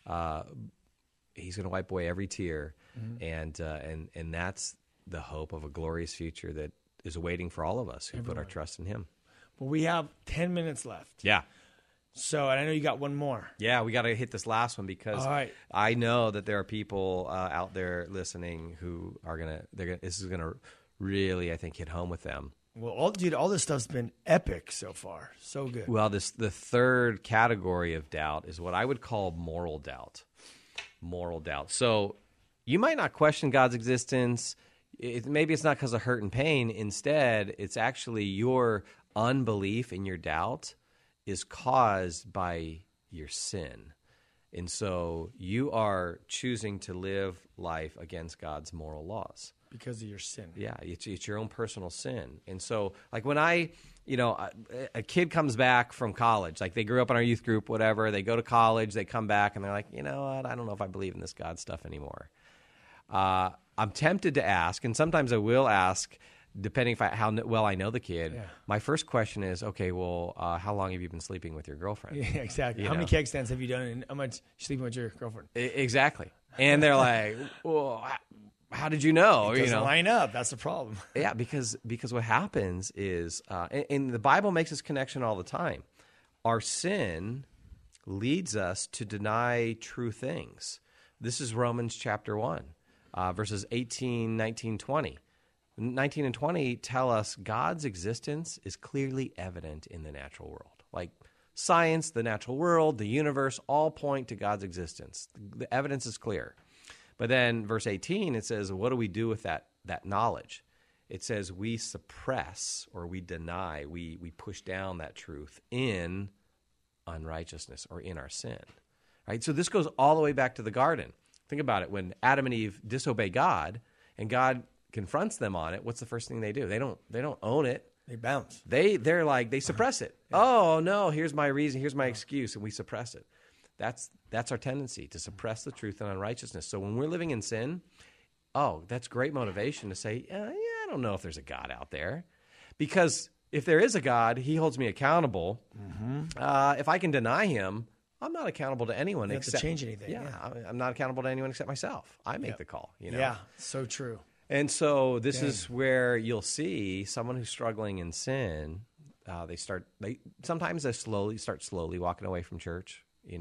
wipe away every tear, and that's the hope of a glorious future that is awaiting for all of us who put our trust in him. Well, we have 10 minutes left. Yeah. So, and I know you got one more. Yeah, we got to hit this last one because I know that there are people out there listening who are this is gonna really, I think, hit home with them. Well, all this stuff's been epic so far. So good. Well, the third category of doubt is what I would call moral doubt. Moral doubt. So you might not question God's existence. Maybe it's not because of hurt and pain. Instead, it's actually your unbelief and your doubt is caused by your sin. And so you are choosing to live life against God's moral laws. Because of your sin. Yeah, it's your own personal sin. And so, like when a kid comes back from college, like they grew up in our youth group, whatever, they go to college, they come back, and they're like, you know what, I don't know if I believe in this God stuff anymore. I'm tempted to ask, and sometimes I will ask, depending how well I know the kid, my first question is, okay, well, how long have you been sleeping with your girlfriend? Yeah, exactly. How many keg stands have you done, and how much sleeping with your girlfriend? Exactly. And they're like, well, how did you know? It doesn't line up. That's the problem. Yeah, because what happens is, and the Bible makes this connection all the time, our sin leads us to deny true things. This is Romans chapter 1, verses 18, 19, 20. 19 and 20 tell us God's existence is clearly evident in the natural world. Like science, the natural world, the universe, all point to God's existence. The evidence is clear. But then verse 18, it says, what do we do with that knowledge? It says we suppress or we deny, we push down that truth in unrighteousness or in our sin. Right? So this goes all the way back to the garden. Think about it. When Adam and Eve disobey God and God confronts them on it, what's the first thing they do? They don't own it. They bounce. They're like, they suppress it. Yeah. Oh, no, here's my reason, here's my excuse, and we suppress it. That's our tendency, to suppress the truth and unrighteousness. So when we're living in sin, that's great motivation to say, I don't know if there's a God out there. Because if there is a God, he holds me accountable. Mm-hmm. If I can deny him, I'm not accountable to anyone. You don't have to change anything. Yeah, I'm not accountable to anyone except myself. I make the call. Yeah, so true. And so this is where you'll see someone who's struggling in sin. Sometimes they slowly walking away from church.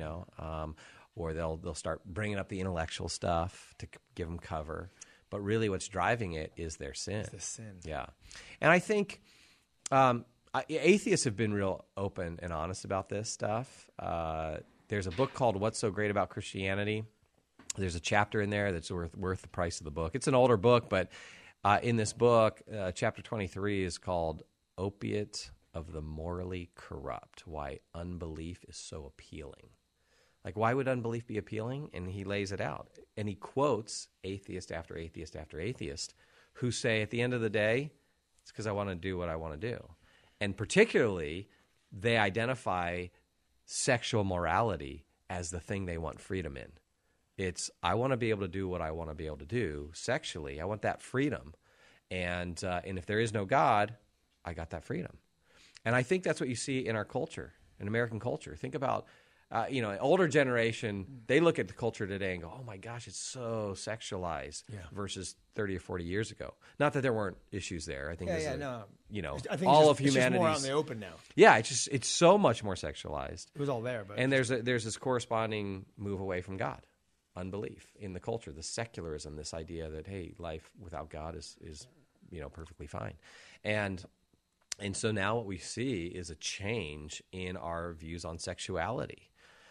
Or they'll start bringing up the intellectual stuff to give them cover. But really what's driving it is their sin. It's the sin. Yeah. And I think atheists have been real open and honest about this stuff. There's a book called What's So Great About Christianity. There's a chapter in there that's worth the price of the book. It's an older book, but in this book, chapter 23 is called Opiate of the Morally Corrupt, Why Unbelief is So Appealing. Like, why would unbelief be appealing? And he lays it out. And he quotes atheist after atheist after atheist who say, at the end of the day, it's because I want to do what I want to do. And particularly, they identify sexual morality as the thing they want freedom in. It's, I want to be able to do what I want to be able to do sexually. I want that freedom. And if there is no God, I got that freedom. And I think that's what you see in our culture, in American culture. Think about, an older generation, they look at the culture today and go, oh my gosh, it's so sexualized versus 30 or 40 years ago. Not that there weren't issues there. I think I think all of humanity. It's just more out in the open now. Yeah, it's so much more sexualized. It was all there. But and there's this corresponding move away from God. Unbelief in the culture, the secularism, this idea that, hey, life without God is perfectly fine. And so now what we see is a change in our views on sexuality.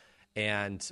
And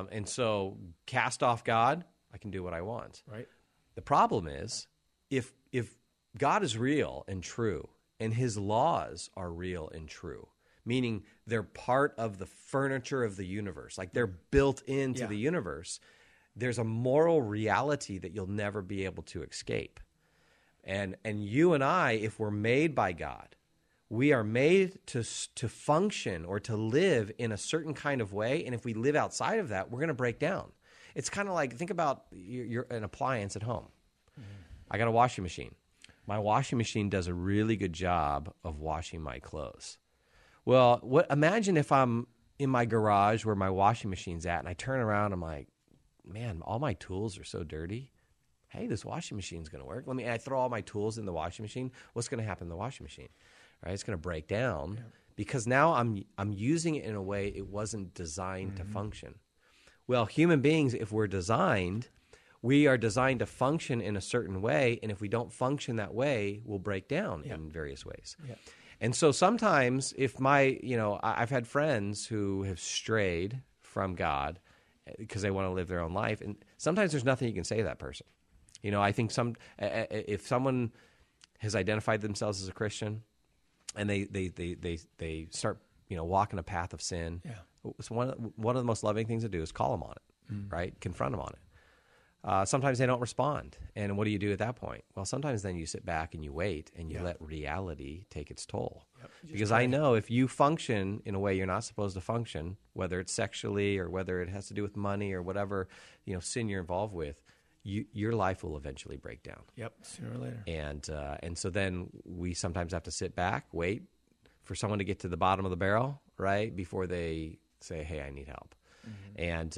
so cast off God, I can do what I want. Right. The problem is if God is real and true and his laws are real and true, meaning they're part of the furniture of the universe, like they're built into the universe, there's a moral reality that you'll never be able to escape. And you and I, if we're made by God, we are made to function or to live in a certain kind of way. And if we live outside of that, we're going to break down. It's kind of like, think about an appliance at home. Mm-hmm. I got a washing machine. My washing machine does a really good job of washing my clothes. Well, imagine if I'm in my garage where my washing machine's at and I turn around, I'm like, man, all my tools are so dirty. Hey, this washing machine's going to work. I throw all my tools in the washing machine. What's going to happen in the washing machine? Right? It's going to break down because now I'm using it in a way it wasn't designed to function. Well, human beings, if we're designed, we are designed to function in a certain way, and if we don't function that way, we'll break down in various ways. Yeah. And so sometimes if I've had friends who have strayed from God because they want to live their own life, and sometimes there's nothing you can say to that person. I think if someone has identified themselves as a Christian and they start walking a path of sin, so one of the most loving things to do is call them on it, right? Confront them on it. Sometimes they don't respond. And what do you do at that point? Well, sometimes then you sit back and you wait and you let reality take its toll. Yep. Because I know if you function in a way you're not supposed to function, whether it's sexually or whether it has to do with money or whatever sin you're involved with, your life will eventually break down. Yep, sooner or later. And so then we sometimes have to sit back, wait for someone to get to the bottom of the barrel, right, before they say, "Hey, I need help," and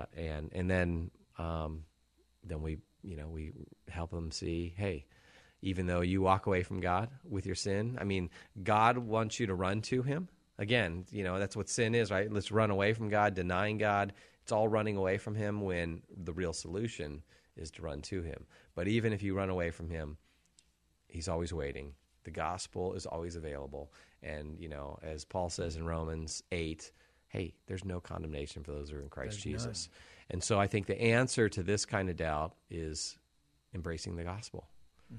then we help them see, hey, even though you walk away from God with your sin, I mean, God wants you to run to him. Again, that's what sin is, right? Let's run away from God, denying God. It's all running away from him when the real solution is to run to him. But even if you run away from him, he's always waiting. The gospel is always available. And, as Paul says in Romans 8, hey, there's no condemnation for those who are in Christ Jesus. None. And so I think the answer to this kind of doubt is embracing the gospel,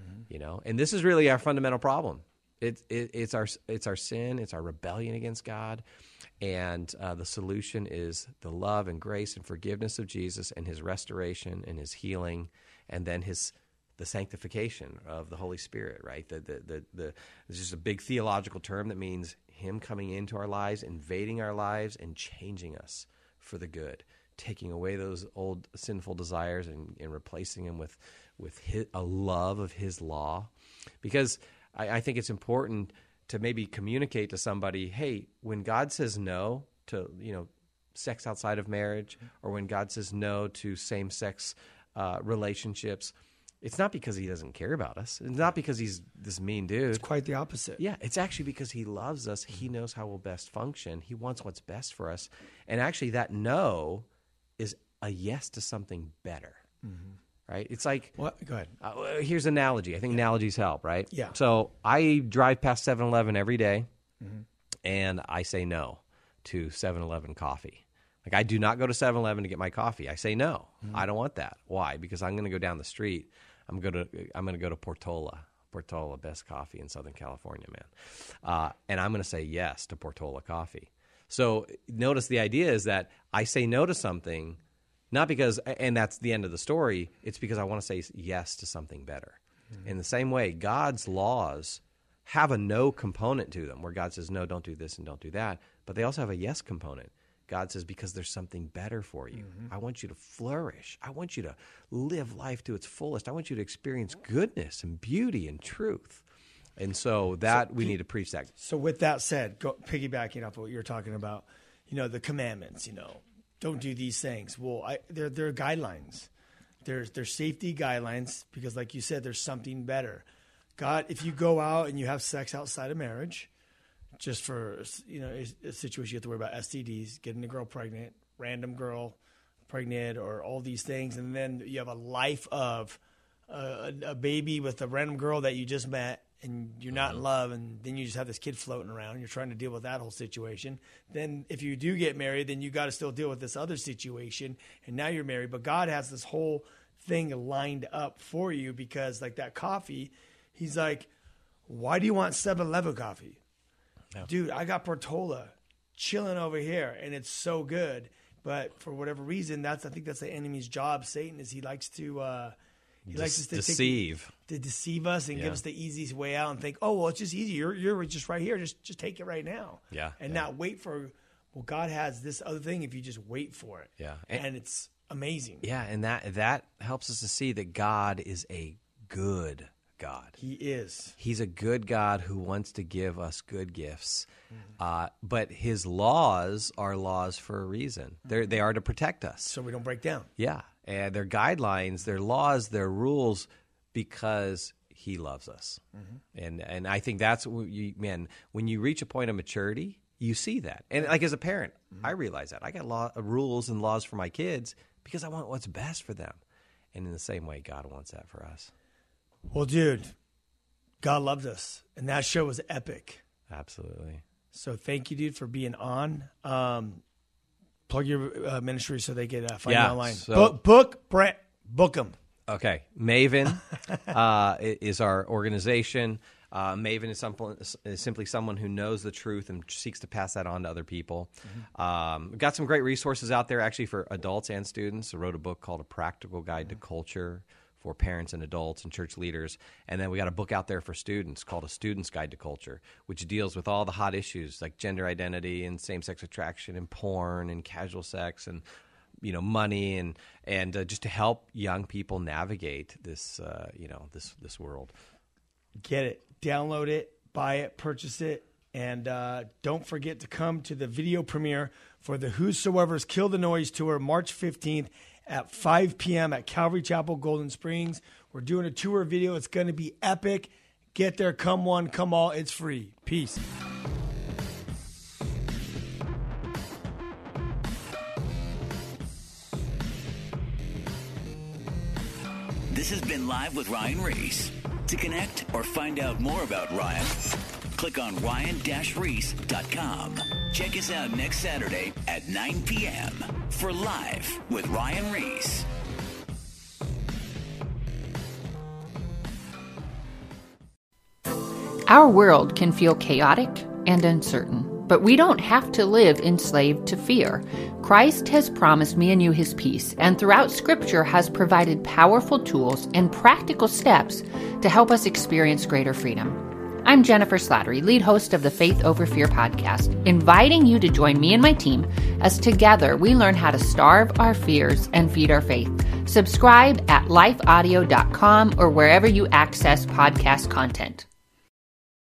And this is really our fundamental problem. It's our sin, it's our rebellion against God, and the solution is the love and grace and forgiveness of Jesus and his restoration and his healing, and then the sanctification of the Holy Spirit. Right? It's just a big theological term that means him coming into our lives, invading our lives, and changing us for the good. Taking away those old sinful desires and replacing them with a love of his law. Because I think it's important to maybe communicate to somebody, hey, when God says no to sex outside of marriage, or when God says no to same-sex relationships, it's not because he doesn't care about us. It's not because he's this mean dude. It's quite the opposite. Yeah, it's actually because he loves us. He knows how we'll best function. He wants what's best for us. And actually that no is a yes to something better, right? It's like... What? Go ahead. Here's an analogy. I think analogies help, right? Yeah. So I drive past 7-Eleven every day, and I say no to 7-Eleven coffee. Like, I do not go to 7-Eleven to get my coffee. I say no. I don't want that. Why? Because I'm going to go down the street. I'm going to go to Portola. Portola, best coffee in Southern California, man. And I'm going to say yes to Portola coffee. So notice the idea is that I say no to something, not because, and that's the end of the story, it's because I want to say yes to something better. In the same way, God's laws have a no component to them, where God says, no, don't do this and don't do that, but they also have a yes component. God says, because there's something better for you. I want you to flourish. I want you to live life to its fullest. I want you to experience goodness and beauty and truth. And so we need to preach that. So with that said, piggybacking off what you're talking about, the commandments, don't do these things. Well, they're guidelines. They're safety guidelines because, like you said, there's something better. God, if you go out and you have sex outside of marriage, just for a situation you have to worry about STDs, getting a girl pregnant, random girl pregnant, or all these things, and then you have a life of a baby with a random girl that you just met, and you're not in love, and then you just have this kid floating around, and you're trying to deal with that whole situation. Then if you do get married, then you got to still deal with this other situation, and now you're married. But God has this whole thing lined up for you because, like that coffee, he's like, why do you want 7-Eleven coffee? No. Dude, I got Portola chilling over here, and it's so good. But for whatever reason, I think that's the enemy's job. Satan is he likes to deceive us and give us the easiest way out and think, oh, well, it's just easy. You're just right here. Just take it right now. Yeah. And not wait for, well, God has this other thing if you just wait for it. Yeah. And it's amazing. Yeah, and that helps us to see that God is a good God. He is. He's a good God who wants to give us good gifts. But his laws are laws for a reason. They are to protect us. So we don't break down. Yeah. And they're guidelines, they're laws, they're rules because he loves us. And I think that's when you reach a point of maturity, you see that. And like as a parent, I realize that. I got rules and laws for my kids because I want what's best for them. And in the same way, God wants that for us. Well, dude, God loved us, and that show was epic. Absolutely. So thank you, dude, for being on. Plug your ministry so they can find you online. So, Book them. Okay. Maven is our organization. Maven is simply someone who knows the truth and seeks to pass that on to other people. We've got some great resources out there actually for adults and students. I wrote a book called A Practical Guide to Culture for parents and adults and church leaders. And then we got a book out there for students called A Student's Guide to Culture, which deals with all the hot issues like gender identity and same-sex attraction and porn and casual sex and money and just to help young people navigate this this world. Get it, download it, buy it, purchase it, and don't forget to come to the video premiere for the Whosoever's Kill the Noise tour, March 15th at 5 p.m. at Calvary Chapel, Golden Springs. We're doing a tour video. It's going to be epic. Get there, come one, come all. It's free. Peace. This has been Live with Ryan Reese. To connect or find out more about Ryan, click on ryan-reese.com. Check us out next Saturday at 9 p.m. for Live with Ryan Reese. Our world can feel chaotic and uncertain, but we don't have to live enslaved to fear. Christ has promised me and you his peace, and throughout Scripture has provided powerful tools and practical steps to help us experience greater freedom. I'm Jennifer Slattery, lead host of the Faith Over Fear podcast, inviting you to join me and my team as together we learn how to starve our fears and feed our faith. Subscribe at lifeaudio.com or wherever you access podcast content.